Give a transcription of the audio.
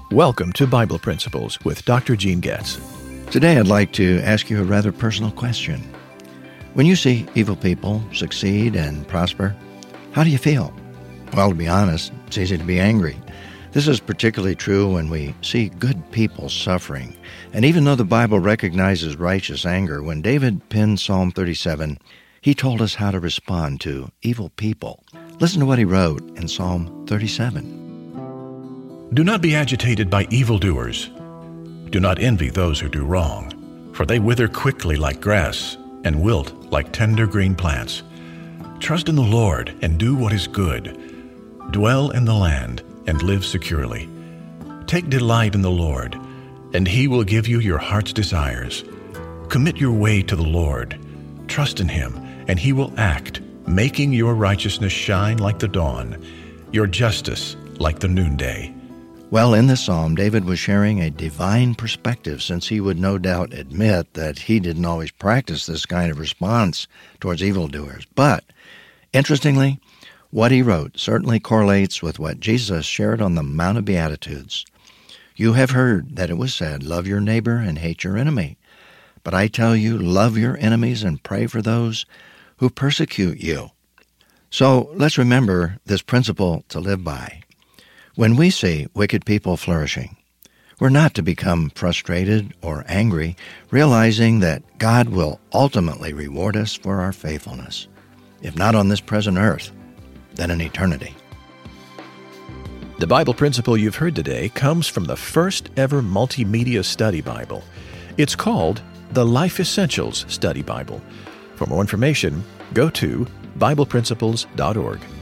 Welcome to Bible Principles with Dr. Gene Getz. Today I'd like to ask you a rather personal question. When you see evil people succeed and prosper, how do you feel? Well, to be honest, it's easy to be angry. This is particularly true when we see good people suffering. And even though the Bible recognizes righteous anger, when David penned Psalm 37, he told us how to respond to evil people. Listen to what he wrote in Psalm 37. Do not be agitated by evildoers. Do not envy those who do wrong, for they wither quickly like grass and wilt like tender green plants. Trust in the Lord and do what is good. Dwell in the land and live securely. Take delight in the Lord, and He will give you your heart's desires. Commit your way to the Lord. Trust in Him, and He will act, making your righteousness shine like the dawn, your justice like the noonday. Well, in this psalm, David was sharing a divine perspective, since he would no doubt admit that he didn't always practice this kind of response towards evildoers. But, interestingly, what he wrote certainly correlates with what Jesus shared on the Mount of Beatitudes. You have heard that it was said, love your neighbor and hate your enemy. But I tell you, love your enemies and pray for those who persecute you. So let's remember this principle to live by. When we see wicked people flourishing, we're not to become frustrated or angry, realizing that God will ultimately reward us for our faithfulness, if not on this present earth, then in eternity. The Bible principle you've heard today comes from the first ever multimedia study Bible. It's called the Life Essentials Study Bible. For more information, go to BiblePrinciples.org.